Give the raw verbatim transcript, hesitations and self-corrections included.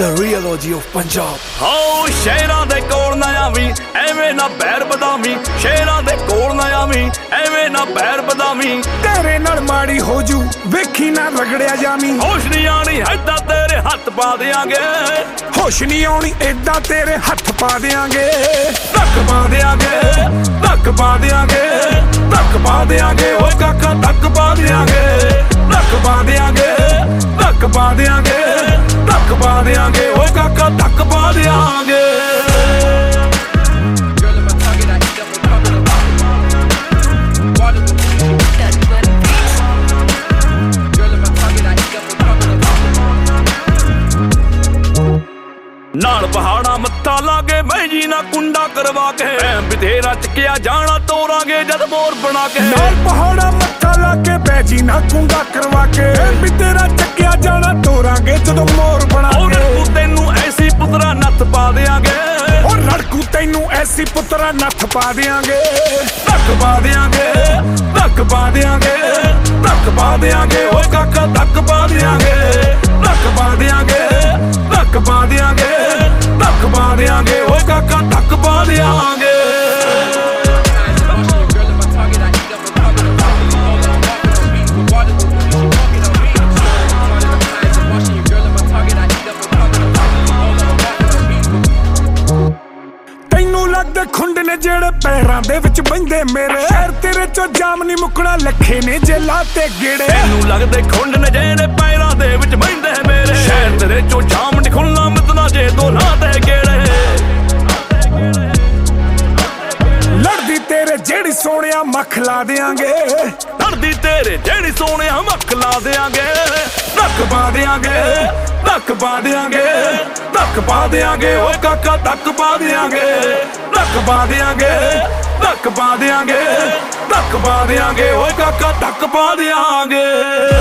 The Realogy of Punjab। ਹੋ ਸ਼ੇਰਾਂ ਦੇ ਕੋਲ ਨਾ ਆਵੀਂ ਐਵੇਂ ਨਾ ਬੈਰ ਬਦਾਮੀ, ਸ਼ੇਰਾਂ ਦੇ ਕੋਲ ਨਾ ਆਵੀਂ ਐਵੇਂ ਨਾ ਬੈਰ ਬਦਾਮੀ। ਤੇਰੇ ਨਾਲ ਮਾੜੀ ਹੋ ਜੂ ਵੇਖੀ ਨਾ ਰਗੜਿਆ ਜਾਵੀਂ। ਹੋਸ਼ ਨਹੀਂ ਆਣੀ ਏਦਾਂ ਤੇਰੇ ਹੱਥ ਪਾ ਦਿਆਂਗੇ, ਹੋਸ਼ ਨਹੀਂ ਆਉਣੀ ਏਦਾਂ ਤੇਰੇ ਹੱਥ ਪਾ ਦਿਆਂਗੇ। ਧੱਕ ਪਾ ਦਿਆਂਗੇ, ਧੱਕ ਪਾ ਦਿਆਂਗੇ, ਧੱਕ ਪਾ ਦਿਆਂਗੇ ਓਏ ਕਾਕਾ ਧੱਕ ਪਾ ਦਿਆਂਗੇ, ਧੱਕ ਪਾ ਦਿਆਂਗੇ, ਧੱਕ ਪਾ ਦਿਆਂਗੇ, ਧੱਕ ਪਾ ਦਿਆਂਗੇ ਓਏ ਕਾਕਾ ਧੱਕ ਪਾ ਦਿਆਂਗੇ। ਨਾਲ ਪਹਾੜਾ ਮੱਥਾ ਲਾਗੇ ਮੈਂ ਜੀ ਨਾ ਕੁੰਡਾ ਕਰਵਾ ਕੇ, ਬਥੇਰਾ ਚੱਕਿਆ ਜਾਣਾ ਤੋਰਾਂਗੇ ਜਦ ਮੋਰ ਬਣਾ ਕੇ। ਨਾਲ ਪਹਾੜਾ ਮੱਥਾ ਲਾਗੇ ਬੈਜੀ ਨਾ ਕੁੰਡਾ ਕਰਵਾ ਕੇ, ਬਥੇਰਾ ਚੱਕਿਆ ਜਾਣਾ ਤੋਰਾਂਗੇ ਜਦੋਂ ਮੋਰ ਬਣਾ ਕੇ। ਲੜਕੂ ਤੈਨੂੰ ਐਸੀ ਪੁੱਤਰਾ ਨੱਥ ਪਾ ਦਿਆਂਗੇ, ਉਹ ਲੜਕੂ ਤੈਨੂੰ ਐਸੀ ਪੁੱਤਰਾ ਨੱਥ ਪਾ ਦਿਆਂਗੇ। ਧੱਕ ਪਾ ਦਿਆਂਗੇ, ਧੱਕ ਪਾ ਦਿਆਂਗੇ, ਧੱਕ ਪਾ ਦਿਆਂਗੇ ਓਏ ਕਾਕਾ ਧੱਕ ਪਾ ਦਿਆਂਗੇ, ਧੱਕ ਪਾ ਦਿਆਂਗੇ, ਧੱਕ ਪਾ ਦਿਆਂਗੇ, ਧੱਕ ਪਾ ਦਿਆਂਗੇ ਓਏ ਕਾਕਾ ਧੱਕ ਪਾ ਦਿਆਂਗੇ। ਤੈਨੂੰ ਲੱਗਦੇ ਖੁੰਡ ਨੇ ਜਿਹੜੇ ਪੈਰਾਂ ਦੇ ਵਿੱਚ ਬਹਿੰਦੇ ਮੇਰੇ, ਸ਼ਹਿਰ ਤੇਰੇ ਚੋਂ ਜਾਮ ਨਹੀਂ ਮੁੱਕਣਾ ਲੱਖੇ ਨੇ ਜੇਲਾਂ ਤੇ ਗੇੜੇ। ਤੈਨੂੰ ਲੱਗਦੇ ਖੁੰਡ ਨੇ ਜਿਹੜੇ ਪੈਰਾਂ ਦੇ ਵਿੱਚ ਬਹਿੰਦੇ ਮੇਰੇ, ਸ਼ਹਿਰ ਤੇਰੇ ਚੋਂ ਜਾਮ ਨਹੀਂ ਖੁੱਲਣਾ ਮਿੱਤਨਾ ਜੇ ਦੋਨਾਂ ਤੇ ਗੇੜੇ। ਲੜਦੀ ਤੇਰੇ ਜਿਹੜੀ ਸੋਹਣਿਆ ਮੱਖ ਲਾ ਦਿਆਂਗੇ, ਲੜਦੀ ਤੇਰੇ ਜਿਹੜੀ ਸੋਹਣਿਆ ਮੱਖ ਲਾ ਦਿਆਂਗੇ। ਧੱਕ ਪਾ ਦਿਆਂਗੇ, ਧੱਕ ਪਾ ਦਿਆਂਗੇ, ਧੱਕ ਪਾ ਦਿਆਂਗੇ ਓਏ ਕਾਕਾ ਧੱਕ ਪਾ ਦਿਆਂਗੇ, ਧੱਕ ਪਾ ਦਿਆਂਗੇ, ਧੱਕ ਪਾ ਦਿਆਂਗੇ, ਧੱਕ ਪਾ ਦਿਆਂਗੇ ਓਏ ਕਾਕਾ ਧੱਕ ਪਾ ਦਿਆਂਗੇ।